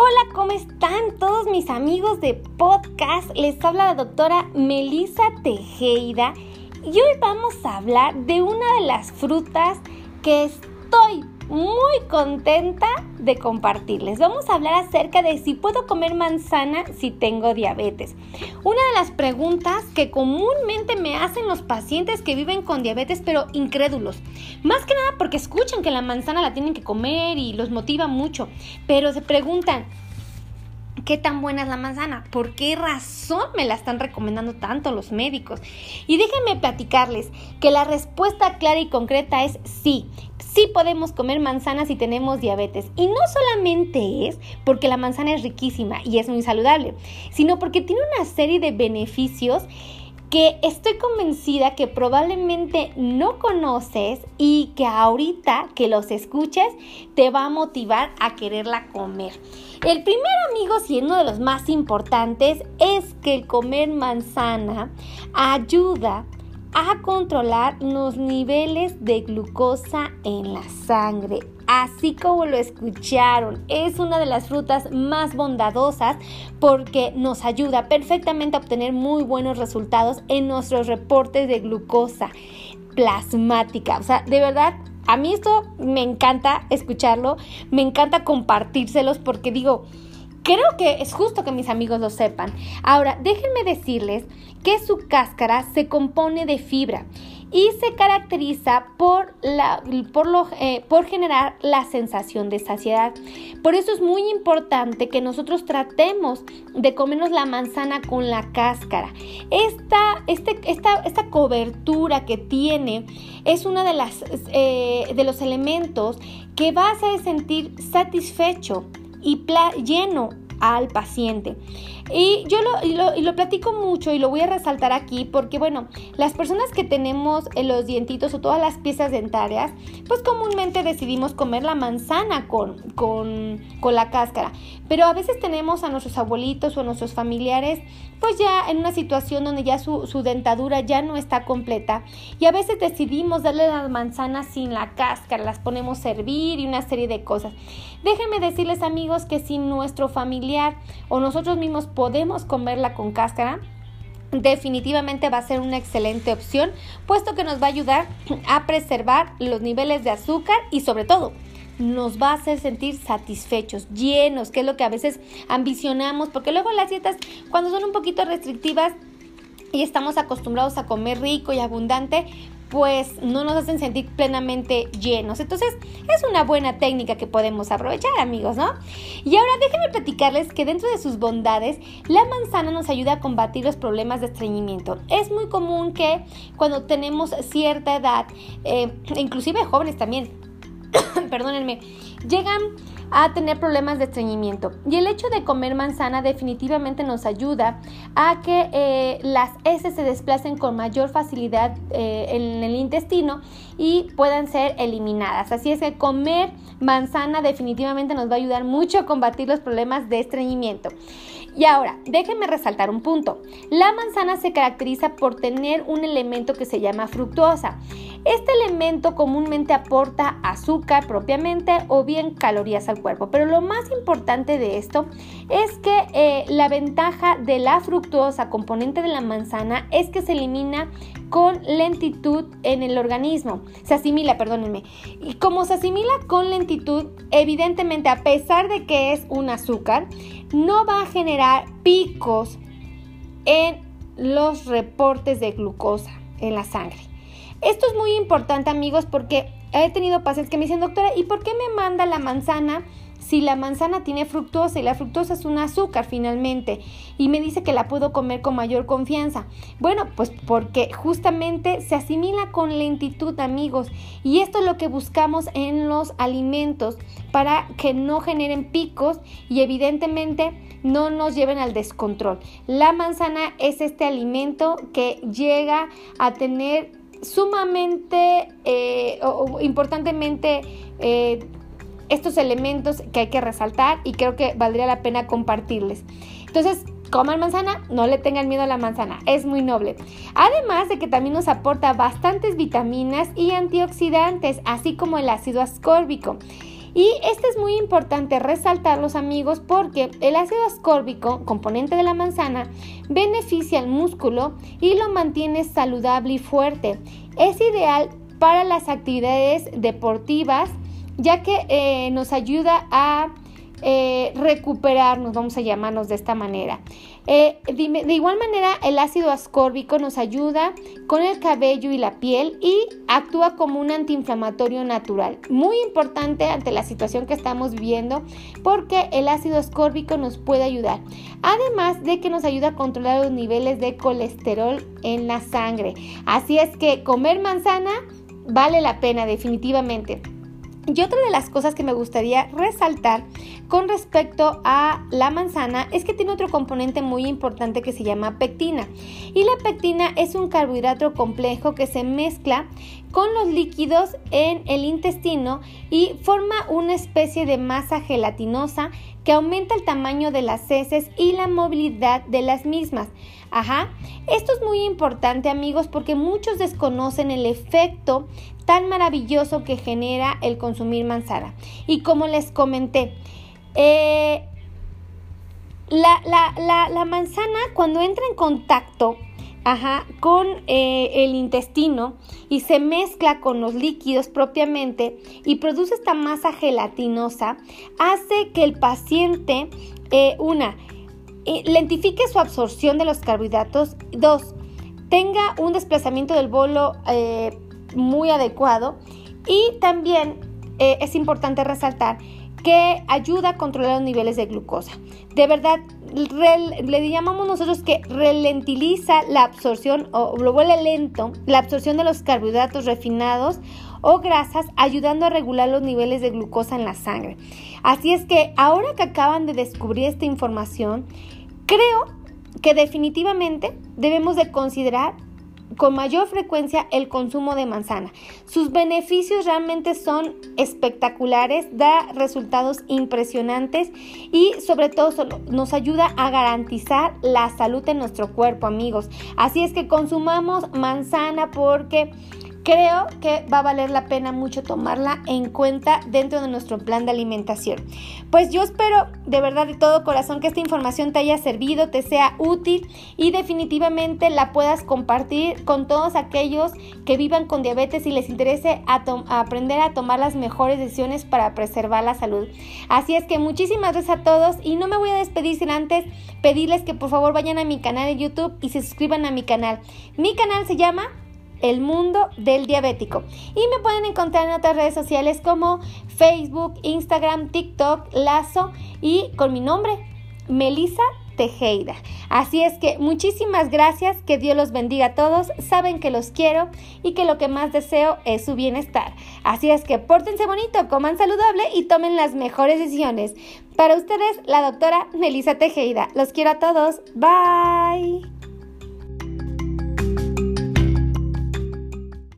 Hola, ¿cómo están todos mis amigos de podcast? Les habla la doctora Melissa Tejeda y hoy vamos a hablar de una de las frutas que estoy muy contenta de compartirles. Vamos a hablar acerca de si puedo comer manzana si tengo diabetes. Una de las preguntas que comúnmente me hacen los pacientes que viven con diabetes, pero incrédulos. Más que nada porque escuchan que la manzana la tienen que comer y los motiva mucho, pero se preguntan, ¿qué tan buena es la manzana? ¿Por qué razón me la están recomendando tanto los médicos? Y déjenme platicarles que la respuesta clara y concreta es sí. Sí podemos comer manzana si tenemos diabetes. Y no solamente es porque la manzana es riquísima y es muy saludable, sino porque tiene una serie de beneficios que estoy convencida que probablemente no conoces y que ahorita que los escuches te va a motivar a quererla comer. El primero, amigos, y uno de los más importantes, es que el comer manzana ayuda a controlar los niveles de glucosa en la sangre. Así como lo escucharon, es una de las frutas más bondadosas porque nos ayuda perfectamente a obtener muy buenos resultados en nuestros reportes de glucosa plasmática. O sea, de verdad, a mí esto me encanta escucharlo, me encanta compartírselos porque digo, creo que es justo que mis amigos lo sepan. Ahora, déjenme decirles que su cáscara se compone de fibra y se caracteriza por generar la sensación de saciedad. Por eso es muy importante que nosotros tratemos de comernos la manzana con la cáscara. Esta cobertura que tiene es una de los elementos que va a hacer sentir satisfecho y lleno al paciente. Y yo lo platico mucho y lo voy a resaltar aquí porque, bueno, las personas que tenemos los dientitos o todas las piezas dentarias, pues comúnmente decidimos comer la manzana con la cáscara. Pero a veces tenemos a nuestros abuelitos o a nuestros familiares, pues ya en una situación donde ya su dentadura ya no está completa y a veces decidimos darle la manzana sin la cáscara, las ponemos a hervir y una serie de cosas. Déjenme decirles, amigos, que si nuestro familiar o nosotros mismos podemos comerla con cáscara, definitivamente va a ser una excelente opción, puesto que nos va a ayudar a preservar los niveles de azúcar y sobre todo nos va a hacer sentir satisfechos, llenos, que es lo que a veces ambicionamos, porque luego las dietas, cuando son un poquito restrictivas y estamos acostumbrados a comer rico y abundante, pues no nos hacen sentir plenamente llenos. Entonces, es una buena técnica que podemos aprovechar, amigos, ¿no? Y ahora déjenme platicarles que dentro de sus bondades, la manzana nos ayuda a combatir los problemas de estreñimiento. Es muy común que cuando tenemos cierta edad, inclusive jóvenes también, perdónenme, llegan a tener problemas de estreñimiento. Y el hecho de comer manzana definitivamente nos ayuda a que las heces se desplacen con mayor facilidad en el intestino y puedan ser eliminadas. Así es que comer manzana definitivamente nos va a ayudar mucho a combatir los problemas de estreñimiento. Y ahora, déjenme resaltar un punto. La manzana se caracteriza por tener un elemento que se llama fructosa. Este elemento comúnmente aporta azúcar propiamente o bien calorías al cuerpo. Pero lo más importante de esto es que la ventaja de la fructosa, componente de la manzana, es que se elimina con lentitud en el organismo. Y como se asimila con lentitud, evidentemente, a pesar de que es un azúcar, no va a generar picos en los reportes de glucosa en la sangre. Esto es muy importante, amigos, porque he tenido pacientes que me dicen, doctora, ¿y por qué me manda la manzana si la manzana tiene fructosa? Y la fructosa es un azúcar finalmente. Y me dice que la puedo comer con mayor confianza. Bueno, pues porque justamente se asimila con lentitud, amigos. Y esto es lo que buscamos en los alimentos para que no generen picos y evidentemente no nos lleven al descontrol. La manzana es este alimento que llega a tener sumamente importantemente estos elementos que hay que resaltar y creo que valdría la pena compartirles. Entonces, coman manzana, no le tengan miedo a la manzana, es muy noble. Además de que también nos aporta bastantes vitaminas y antioxidantes, así como el ácido ascórbico. Y este es muy importante resaltarlos, amigos, porque el ácido ascórbico, componente de la manzana, beneficia al músculo y lo mantiene saludable y fuerte. Es ideal para las actividades deportivas, ya que nos ayuda a recuperarnos, vamos a llamarnos de esta manera. De igual manera, el ácido ascórbico nos ayuda con el cabello y la piel y actúa como un antiinflamatorio natural. Muy importante ante la situación que estamos viviendo, porque el ácido ascórbico nos puede ayudar. Además de que nos ayuda a controlar los niveles de colesterol en la sangre. Así es que comer manzana vale la pena definitivamente. Y otra de las cosas que me gustaría resaltar con respecto a la manzana es que tiene otro componente muy importante que se llama pectina. Y la pectina es un carbohidrato complejo que se mezcla con los líquidos en el intestino y forma una especie de masa gelatinosa que aumenta el tamaño de las heces y la movilidad de las mismas. Esto es muy importante, amigos, porque muchos desconocen el efecto tan maravilloso que genera el consumir manzana. Y como les comenté, la manzana, cuando entra en contacto con el intestino y se mezcla con los líquidos propiamente y produce esta masa gelatinosa, hace que el paciente, lentifique su absorción de los carbohidratos, 2, tenga un desplazamiento del bolo muy adecuado, y también es importante resaltar que ayuda a controlar los niveles de glucosa. De verdad, le llamamos nosotros que ralentiza la absorción o lo vuelve lento la absorción de los carbohidratos refinados o grasas, ayudando a regular los niveles de glucosa en la sangre. Así es que ahora que acaban de descubrir esta información, creo que definitivamente debemos de considerar con mayor frecuencia el consumo de manzana. Sus beneficios realmente son espectaculares, da resultados impresionantes y sobre todo nos ayuda a garantizar la salud en nuestro cuerpo, amigos. Así es que consumamos manzana, porque creo que va a valer la pena mucho tomarla en cuenta dentro de nuestro plan de alimentación. Pues yo espero de verdad, de todo corazón, que esta información te haya servido, te sea útil y definitivamente la puedas compartir con todos aquellos que vivan con diabetes y les interese a aprender a tomar las mejores decisiones para preservar la salud. Así es que muchísimas gracias a todos, y no me voy a despedir sin antes pedirles que por favor vayan a mi canal de YouTube y se suscriban a mi canal. Mi canal se llama El Mundo del Diabético y me pueden encontrar en otras redes sociales como Facebook, Instagram, TikTok, Lazo y con mi nombre, Melissa Tejeda. Así es que muchísimas gracias, que Dios los bendiga a todos, saben que los quiero y que lo que más deseo es su bienestar. Así es que pórtense bonito, coman saludable y tomen las mejores decisiones. Para ustedes, la doctora Melissa Tejeda. Los quiero a todos. Bye.